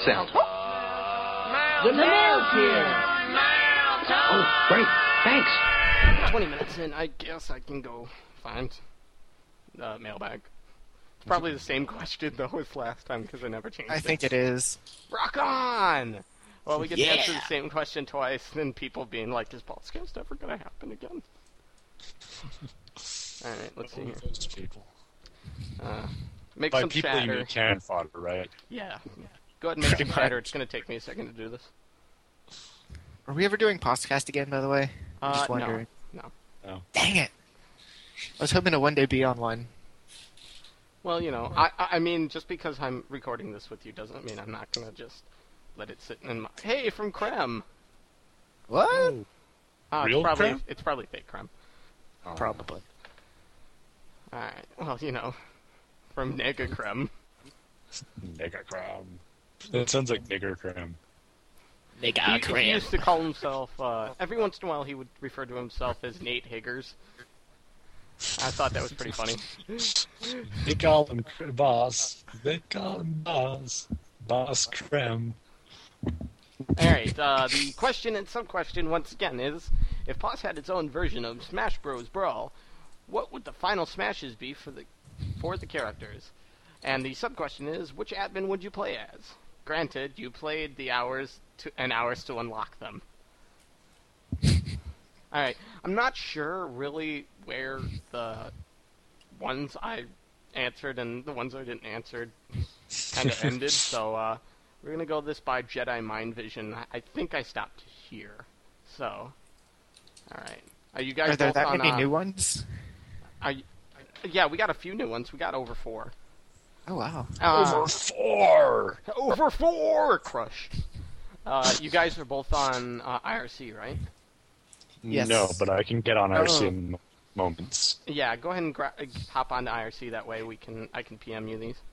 sounds. The mail's here. Oh, great. Thanks. 20 minutes in, I guess I can go find the mailbag. It's probably the same question, though, as last time, because I never changed it. I think it is. Rock on! Well, we get to answer the same question twice, and people being like, is podcast ever going to happen again? Alright, let's see here. Those people. Make By some people chatter. you mean cannon fodder, right? Yeah. Go ahead and make some chatter. It's going to take me a second to do this. Are we ever doing podcast again, by the way? I'm just wondering. No. Dang it! I was hoping to one day be on one. Well, you know, I mean, just because I'm recording this with you doesn't mean I'm not going to just let it sit in my... Hey, from Krem! What? Real Krem? It's probably fake Krem. Probably. Alright, well, you know, from Nega Krem. Nigger Cram. That sounds like Nigger Cram. He used to call himself, every once in a while he would refer to himself as Nate Higgers. I thought that was pretty funny. They call him Boss. They call him Boss. Boss Creme. Alright, the question and sub-question once again is, if POS had its own version of Smash Bros. Brawl, what would the final smashes be for the characters? And the sub-question is, which admin would you play as? Granted, you played the hours to unlock them. Alright, I'm not sure really where the ones I answered and the ones I didn't answer kind of ended, so we're going to go this by Jedi Mind Vision. I think I stopped here. So, alright. Are you guys Are there both that on, many new ones? Yeah, we got a few new ones. We got over 4. Oh, wow. Over 4! Over 4! Crush. You guys are both on IRC, right? Yes. No, but I can get on IRC in moments. Yeah, go ahead and hop on to IRC. That way I can PM you these.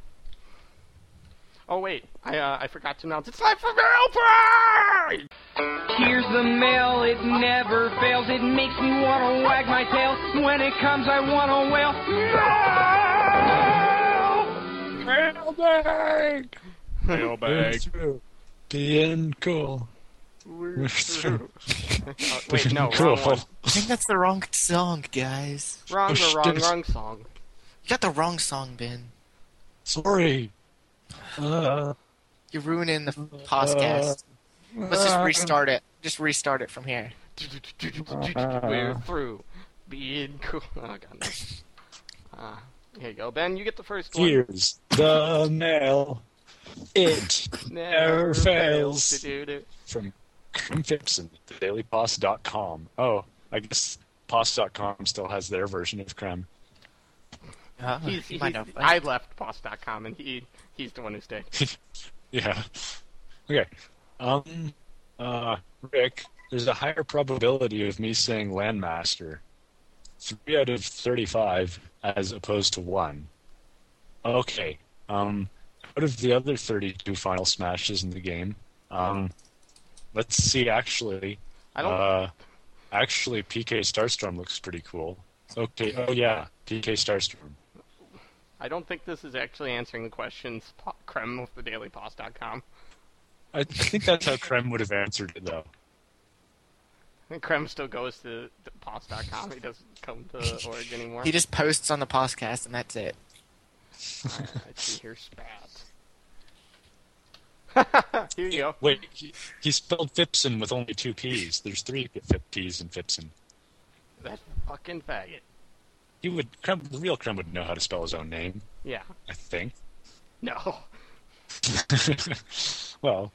Oh wait, I forgot to announce. It's time for Mail Pride! Here's the mail, it never fails. It makes me want to wag my tail. When it comes, I want to wail. Mailbag! Mailbag. Being cool. Wait, no, Cool. wrong one. I think that's the wrong song, guys. Wrong song. You got the wrong song, Ben. Sorry. You're ruining the podcast. Let's just restart it. Just restart it from here. We're through. Being cool. Oh, God. Here you go, Ben. You get the first one. Here's the mail. It never fails. From Krem Fipson, thedailypost.com. Oh, I guess post.com still has their version of Krem. I left post.com, and he's the one who stayed. Yeah. Okay. Rick, there's a higher probability of me saying Landmaster. 3 out of 35 as opposed to 1. Okay. Out of the other 32 final smashes in the game, let's see, actually, PK Starstorm looks pretty cool. Okay, oh yeah, PK Starstorm. I don't think this is actually answering the questions, Krem with thedailypost.com. I think that's how Krem would have answered it, though. And Krem still goes to post.com. He doesn't come to Org anymore. He just posts on the podcast, and that's it. Let's see here, Spat. Here you go. Wait, he spelled Fipson with only 2 P's. There's 3 P's in Fipson. That fucking faggot. The real Krem would know how to spell his own name. Yeah. I think. No. Well.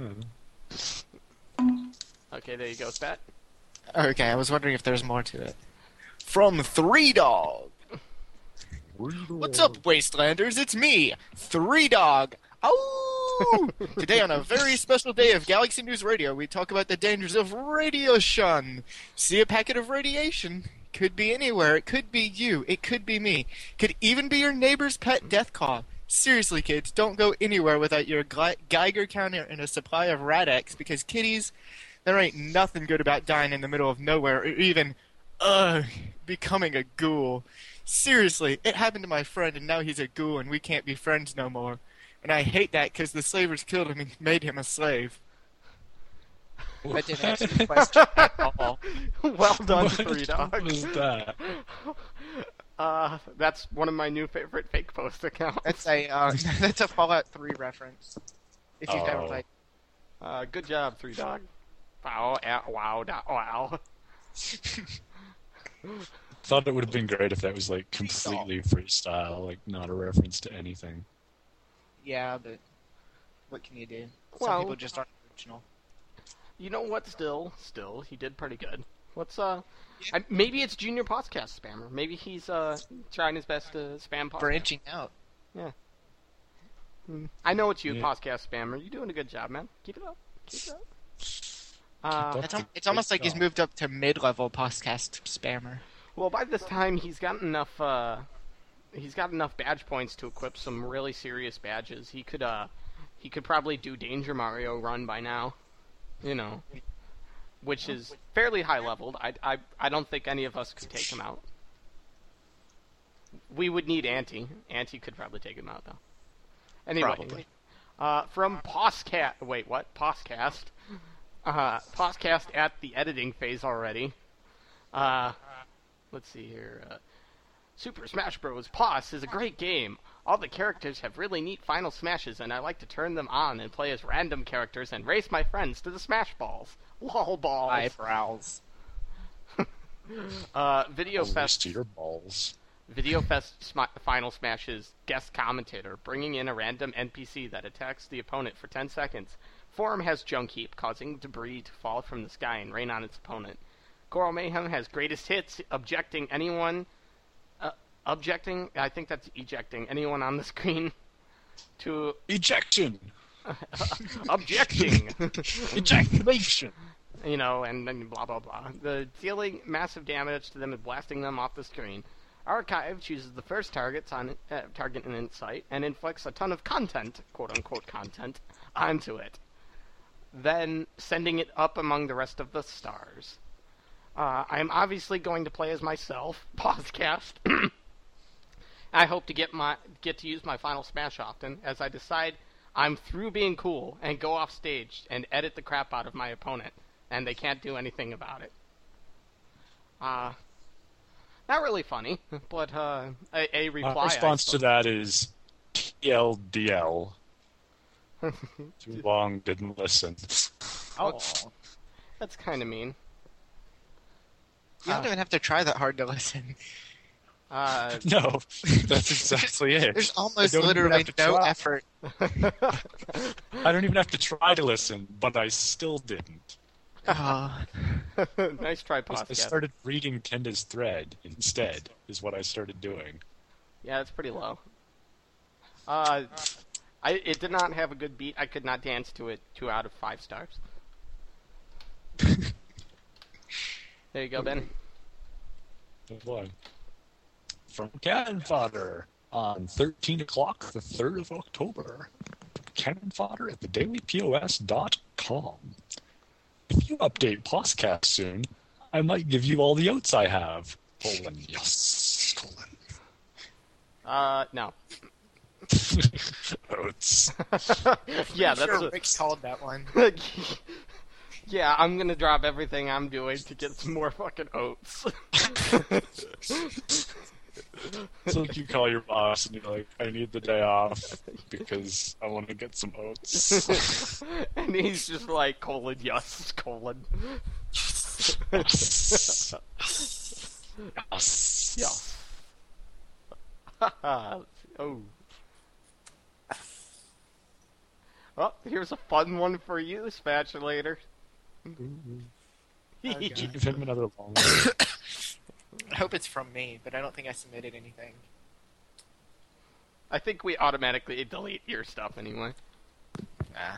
Okay, there you go, Spat. Okay, I was wondering if there's more to it. From 3 Dog. What's up, Wastelanders? It's me, 3 Dog. Oh! Today on a very special day of Galaxy News Radio, we talk about the dangers of radiation. See a packet of radiation. Could be anywhere. It could be you. It could be me. Could even be your neighbor's pet death call. Seriously, kids, don't go anywhere without your Geiger counter and a supply of Rad-X, because kiddies, there ain't nothing good about dying in the middle of nowhere, or even, becoming a ghoul. Seriously, it happened to my friend, and now he's a ghoul, and we can't be friends no more. And I hate that because the slavers killed him and made him a slave. That didn't answer the question at all. Well done, What Three Dog. was that? That's one of my new favorite fake post accounts. That's a Fallout 3 reference. If you've never Oh. played. Good job, Three Dog. Wow, wow, wow. Thought it would have been great if that was like completely freestyle, like not a reference to anything. Yeah, but what can you do? Well- Some people just aren't original. You know what? Still, he did pretty good. Maybe it's Junior Podcast Spammer. Maybe he's trying his best to spam podcast. Branching out. I know it's you, Yeah. Podcast Spammer. You're doing a good job, man. Keep it up. It's almost like he's moved up to mid-level podcast spammer. Well, by this time, he's got enough badge points to equip some really serious badges. He could probably do Danger Mario Run by now, which is fairly high leveled. I don't think any of us could take him out. We would need Auntie. Auntie could probably take him out though. Anyway, Probably. from Poscast. Wait, what? Poscast. Poscast at the editing phase already. Let's see here. Super Smash Bros. POS is a great game. All the characters have really neat final smashes, and I like to turn them on and play as random characters and race my friends to the Smash Balls. Lol balls. Eyebrows. Video At Fest. least to your balls. Video Fest Final Smash's guest commentator, bringing in a random NPC that attacks the opponent for 10 seconds. Form has Junk Heap, causing debris to fall from the sky and rain on its opponent. Coral Mayhem has greatest hits, I think that's ejecting anyone on the screen to Ejection! objecting, Ejaculation! and then blah blah blah. Dealing massive damage to them and blasting them off the screen. Archive chooses the first target in its sight and inflicts a ton of content, quote unquote content, onto it, then sending it up among the rest of the stars. I am obviously going to play as myself, Podcast. I hope to get to use my final smash often, as I decide I'm through being cool and go off stage and edit the crap out of my opponent, and they can't do anything about it. Not really funny, but a reply. My response to that is TLDL. Too long, didn't listen. Oh. That's kind of mean. You don't even have to try that hard to listen. No, that's exactly it. There's I almost don't even literally have to no try. effort. I don't even have to try to listen, but I still didn't. Nice try, I Podcast. started reading Kenda's thread instead, is what I started doing. Yeah, it's pretty low. It did not have a good beat. I could not dance to it. 2 out of 5 stars. There you go, Ben. Good one. From Cannon Fodder on 13 o'clock, the 3rd of October. Cannon Fodder at thedailypos.com. If you update Postcast soon, I might give you all the oats I have. Colon, yes, colon. No. Oats. Yeah, I'm that's sure Rick called that one. Yeah, I'm gonna drop everything I'm doing to get some more fucking oats. It's like you call your boss and you're like, I need the day off because I want to get some oats. And he's just like, colon, yes, colon. Yes. Yes. Oh. Well, here's a fun one for you, Spatulator. Give him another long one. I hope it's from me, but I don't think I submitted anything. I think we automatically delete your stuff anyway. Nah.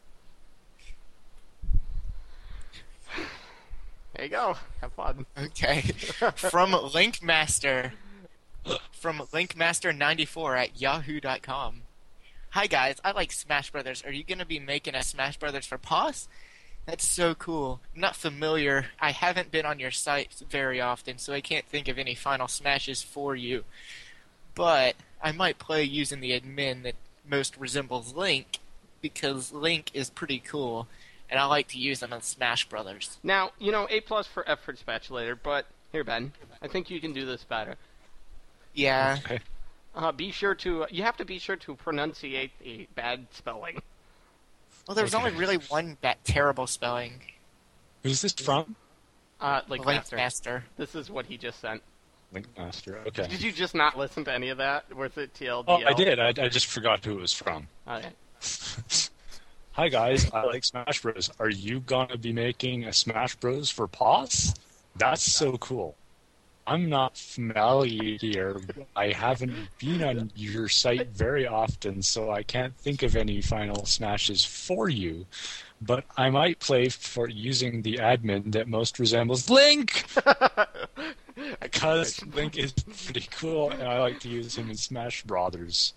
There you go. Have fun. Okay. From Linkmaster. From Linkmaster94 at yahoo.com. Hi guys, I like Smash Brothers. Are you going to be making a Smash Brothers for POS? That's so cool. I'm not familiar. I haven't been on your site very often, so I can't think of any final smashes for you. But I might play using the admin that most resembles Link, because Link is pretty cool, and I like to use them in Smash Brothers. Now, A+ for effort spatulator, but here, Ben, I think you can do this better. Yeah. Okay. You have to be sure to pronunciate the bad spelling. Well, there's only really one terrible spelling. Who's this from? Link Link Master. This is what he just sent. Link Master. Okay. Did you just not listen to any of that? Was it TLDL? Oh, I did. I just forgot who it was from. Okay. Hi guys, I like Smash Bros. Are you gonna be making a Smash Bros for POS? That's so cool. I'm not familiar. I haven't been on your site very often, so I can't think of any final smashes for you. But I might play for using the admin that most resembles Link! Because Link is pretty cool, and I like to use him in Smash Brothers.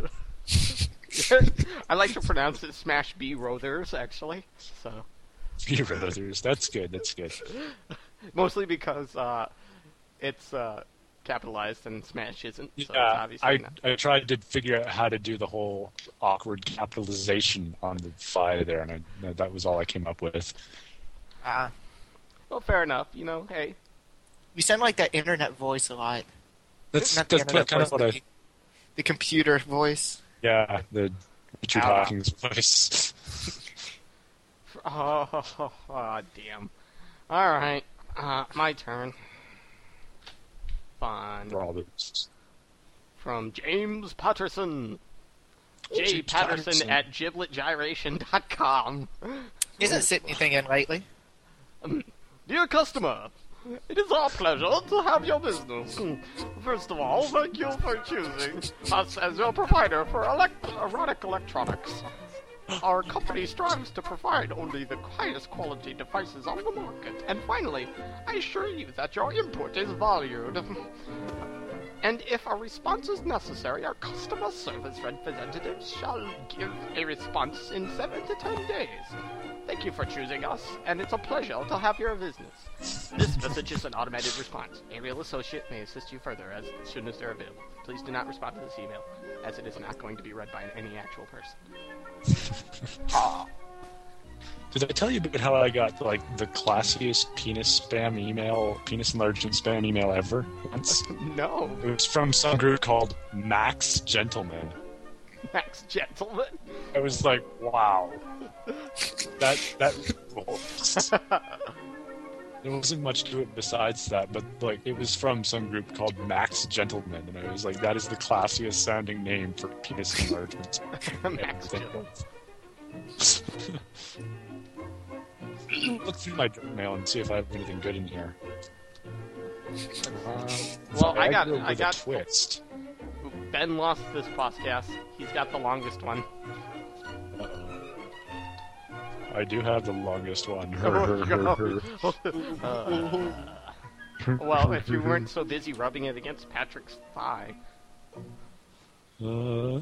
I like to pronounce it Smash B Rothers, actually. So Brothers, that's good, that's good. mostly because it's capitalized and Smash isn't. So it's Yeah, obviously not. I tried to figure out how to do the whole awkward capitalization on the fly there, and that was all I came up with. Well, fair enough. Hey. You sound like that internet voice a lot. That's Not the internet kind of voice, what I... the computer voice. Yeah, the Richard Hawkins voice. Oh, damn. Alright, my turn. Fun. Brothers. From James Patterson. J. Patterson at gibletgyration.com. He hasn't sent anything in lately. Dear customer, it is our pleasure to have your business. First of all, thank you for choosing us as your provider for erotic electronics. Our company strives to provide only the highest quality devices on the market. And finally, I assure you that your input is valued. And if a response is necessary, our customer service representatives shall give a response in 7 to 10 days. Thank you for choosing us, and it's a pleasure to have your business. This message is an automated response. A real associate may assist you further as soon as they're available. Please do not respond to this email, as it is not going to be read by any actual person. Did I tell you about how I got the classiest penis enlargement spam email ever once? No. It was from some group called Max Gentleman. Max Gentleman. I was like, wow. That rules. There wasn't much to it besides that, but it was from some group called Max Gentleman, and I was like, that is the classiest sounding name for penis enlargement. Max Gentleman. Look through my junk mail and see if I have anything good in here. Well, I got a twist. Ben lost this podcast. He's got the longest one. I do have the longest one. Well, if you weren't so busy rubbing it against Patrick's thigh. Oh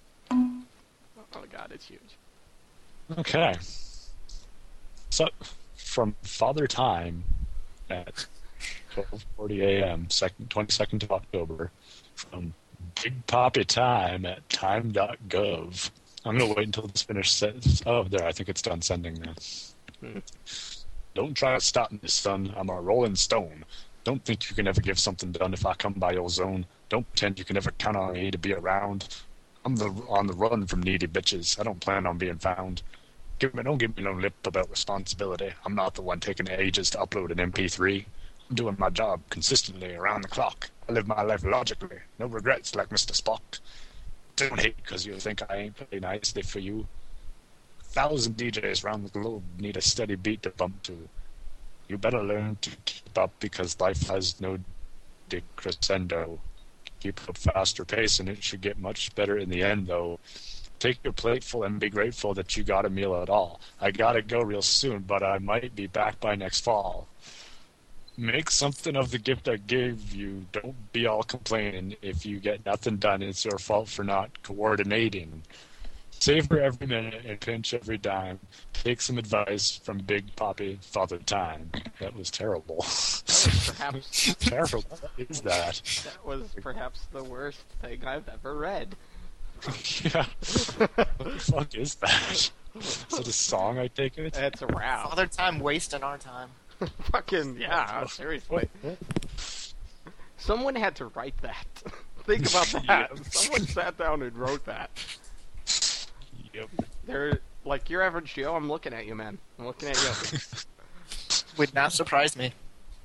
god, it's huge. Okay. So, from Father Time at 12:40 a.m., 22nd of October, from Big Poppy Time at time.gov. I'm going to wait until this finishes. Oh, there, I think it's done sending now. Don't try to stop me, son. I'm a rolling stone. Don't think you can ever give something done if I come by your zone. Don't pretend you can ever count on me to be around. I'm on the run from needy bitches. I don't plan on being found. Don't give me no lip about responsibility. I'm not the one taking ages to upload an MP3. I'm doing my job consistently around the clock. I live my life logically. No regrets like Mr. Spock. Don't hate because you think I ain't play nicely for you. 1,000 DJs around the globe need a steady beat to bump to. You better learn to keep up because life has no decrescendo. Keep up faster pace and it should get much better in the end though. Take your plateful and be grateful that you got a meal at all. I gotta go real soon, but I might be back by next fall. Make something of the gift I gave you. Don't be all complaining. If you get nothing done, it's your fault for not coordinating. Savor every minute and pinch every dime. Take some advice from Big Poppy Father Time. That was terrible. Perhaps Terrible. What is that? that was perhaps the worst thing I've ever read. Yeah. What the fuck is that? Is it a song, I take it? It's a rap. Father time wasting our time. Fucking, yeah, seriously. Someone had to write that. Think about that. Yep. Someone sat down and wrote that. Yep. They're like, your average Joe, I'm looking at you, man. I'm looking at you. Would not surprise me.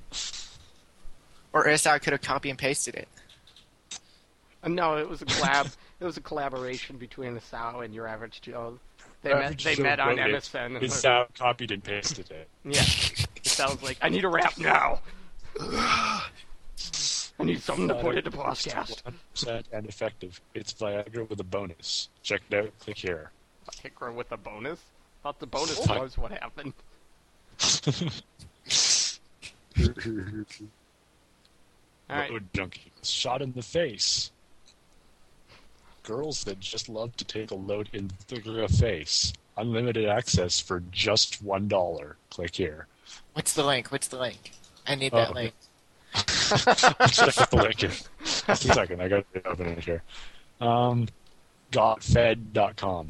Or else I could have copy and pasted it. No, it was a collab. It was a collaboration between Asao and your average Joe. They Average met. They Joe met on wrote it. MSN. And His sound copied and pasted it. yeah, it sounds like I need a rap now. I need something to put into podcast. 100% and effective. It's Viagra with a bonus. Check it out. Click here. Viagra with a bonus. Thought the bonus Oh. was what happened. All right. Road junkie. Shot in the face. Girls that just love to take a load in the face. Unlimited access for just $1. Click here. What's the link? I need that link. Check out the link here. Just a second. I got to open it here. Gotfed.com.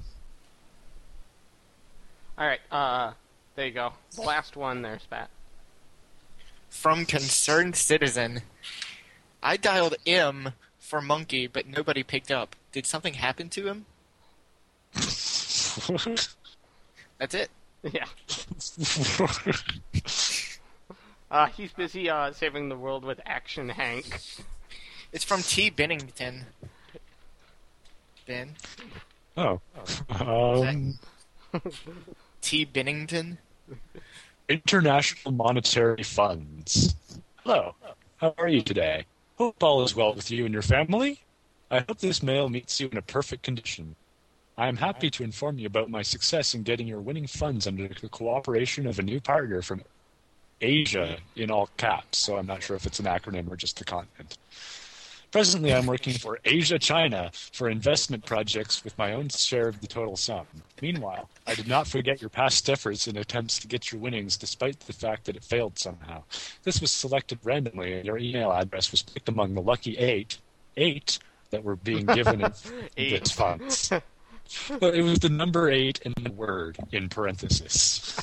All right. There you go. The last one there, Spat. From Concerned Citizen. I dialed M for monkey, but nobody picked up. Did something happen to him? That's it. Yeah. He's busy saving the world with Action Hank. It's from T. Bennington. Ben? Oh. T. Bennington? International Monetary Funds. Hello. How are you today? Hope all is well with you and your family. I hope this mail meets you in a perfect condition. I am happy to inform you about my success in getting your winning funds under the cooperation of a new partner from Asia, in all caps, so I'm not sure if it's an acronym or just the continent. Presently, I'm working for Asia China for investment projects with my own share of the total sum. Meanwhile, I did not forget your past efforts in attempts to get your winnings despite the fact that it failed somehow. This was selected randomly, and your email address was picked among the lucky eight that were being given these funds. But it was the number 8 and the word in parenthesis.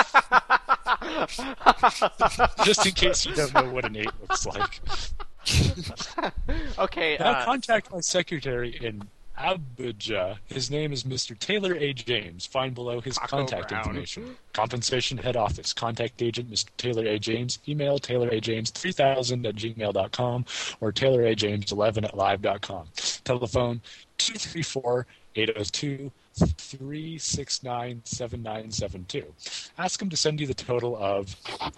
Just in case you don't know what an 8 looks like. Okay. Now contact my secretary in Abuja. His name is Mr. Taylor A. James. Find below his Taco contact Brown. information. Compensation Head Office. Contact agent Mr. Taylor A. James. Email taylораjames3000@gmail.com or taylораjames11@live.com. Telephone 234-802-369-7972. Ask him to send you the total of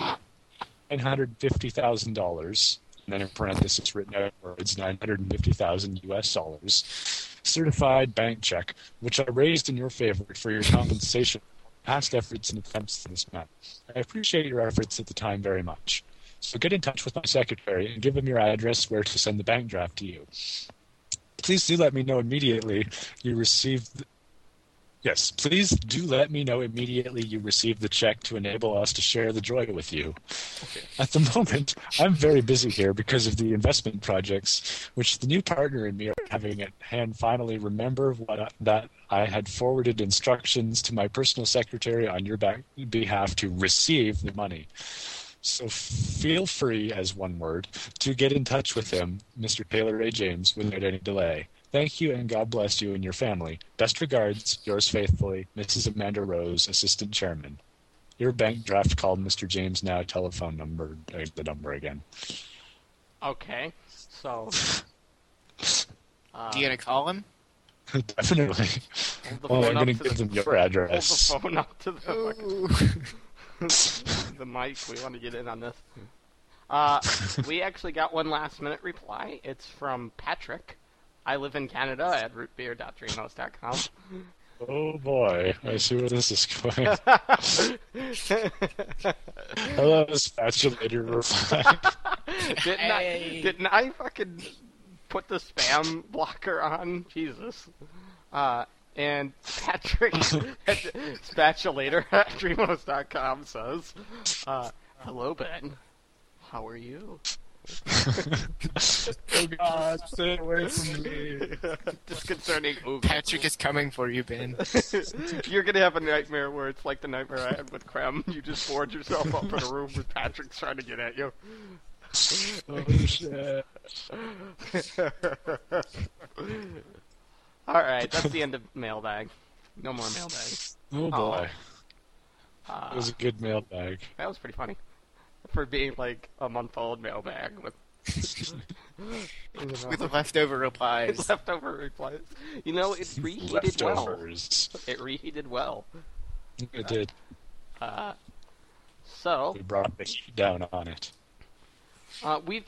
$950,000. And then in parentheses written out words, $950,000 US dollars, certified bank check, which I raised in your favor for your compensation for past efforts and attempts to this matter. I appreciate your efforts at the time very much. So get in touch with my secretary and give him your address where to send the bank draft to you. Please do let me know immediately you received. Yes, please do let me know immediately you receive the check to enable us to share the joy with you. At the moment, I'm very busy here because of the investment projects, which the new partner and me are having at hand. Finally, remember that I had forwarded instructions to my personal secretary on your behalf to receive the money. So feel free, as one word, to get in touch with him, Mr. Taylor A. James, without any delay. Thank you, and God bless you and your family. Best regards, yours faithfully, Mrs. Amanda Rose, Assistant Chairman. Your bank draft called Mr. James now. Telephone number, the number again. Okay. So. Do you gonna call him? Definitely. Hold the Well, phone I'm up going to to give the- them your Hold address. the phone up to the the mic. We want to get in on this. We actually got one last minute reply. It's from Patrick. I live in Canada at rootbeer.dreamhouse.com. Oh boy, I see where this is going. Hello, spatulator reply. Didn't I fucking put the spam blocker on? Jesus. And Patrick at spatulator at dreamhouse.com says, hello, Ben. How are you? Oh God, stay away from me. Disconcerting oogle. Patrick is coming for you, Ben. You're gonna have a nightmare where it's like the nightmare I had with Krem. You just board yourself up in a room with Patrick trying to get at you. Oh shit. Alright, that's the end of mailbag. No more mailbag. Oh boy. Uh, It was a good mailbag. That was pretty funny. For being like a month-old mailbag with With leftover replies. leftover replies. You know, it reheated well. Leftovers. It reheated well. It did. So, We brought the heat down on it. we've